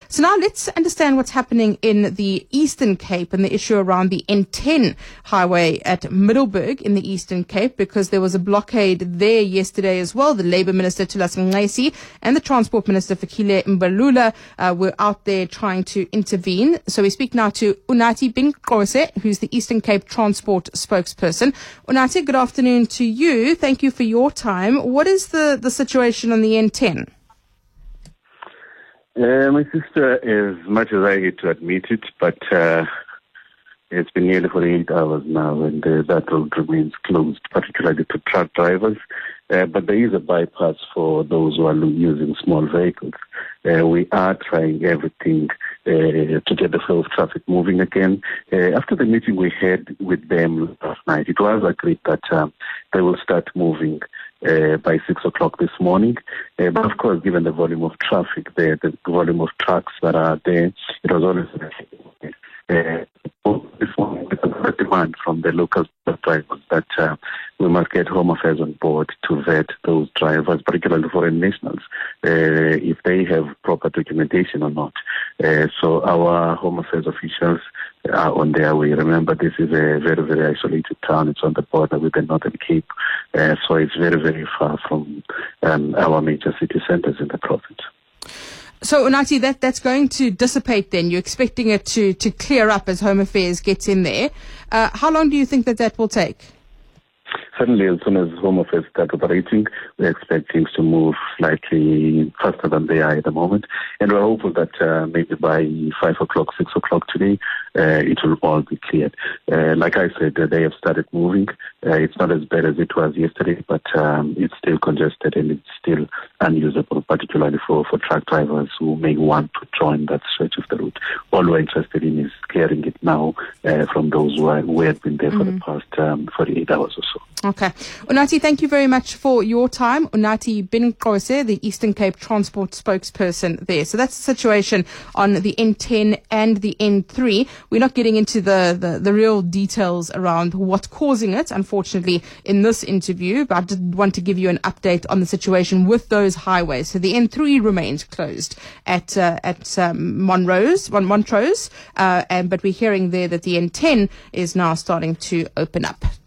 So now let's understand what's happening in the Eastern Cape and the issue around the N10 highway at Middelburg in the Eastern Cape, because there was a blockade there yesterday as well. The Labour Minister Thulas Nxesi and the Transport Minister Fikile Mbalula were out there trying to intervene. So we speak now to Unathi Binqose, who's the Eastern Cape Transport spokesperson. Unathi, good afternoon to you. Thank you for your time. What is the situation on the N10? My sister, as much as I hate to admit it, but it's been nearly 48 hours now, and that road remains closed, particularly to truck drivers. But there is a bypass for those who are using small vehicles. We are trying everything to get the flow of traffic moving again. After the meeting we had with them last night, it was agreed that they will start moving by 6 o'clock this morning. But of course, given the volume of traffic there, the volume of trucks that are there, it was always a demand from the local drivers that we must get Home Affairs on board to vet those drivers, particularly foreign nationals, if they have proper documentation or not. So our Home Affairs officials are on their way. Remember, this is a very, very isolated town. It's on the border with the Northern Cape. So it's very, very far from our major city centers in the province. So, Unathi, that's going to dissipate then. You're expecting it to clear up as Home Affairs gets in there. How long do you think that will take? Certainly, as soon as Home Affairs start operating, we expect things to move slightly faster than they are at the moment. And we're hopeful that maybe by 5 o'clock, 6 o'clock today, it will all be cleared. Like I said, they have started moving. It's not as bad as it was yesterday, but it's still congested and it's still unusable, particularly for truck drivers who may want to join that stretch of the route. All we're interested in is clearing it now from those who have been there for the past 48 hours or so. Okay. Unathi, thank you very much for your time. Unathi Binqose, the Eastern Cape Transport spokesperson there. So that's the situation on the N10 and the N3. We're not getting into the real details around what's causing it, unfortunately, in this interview, but I did want to give you an update on the situation with those highways. So the N3 remains closed at Montrose, but we're hearing there that the N10 is now starting to open up.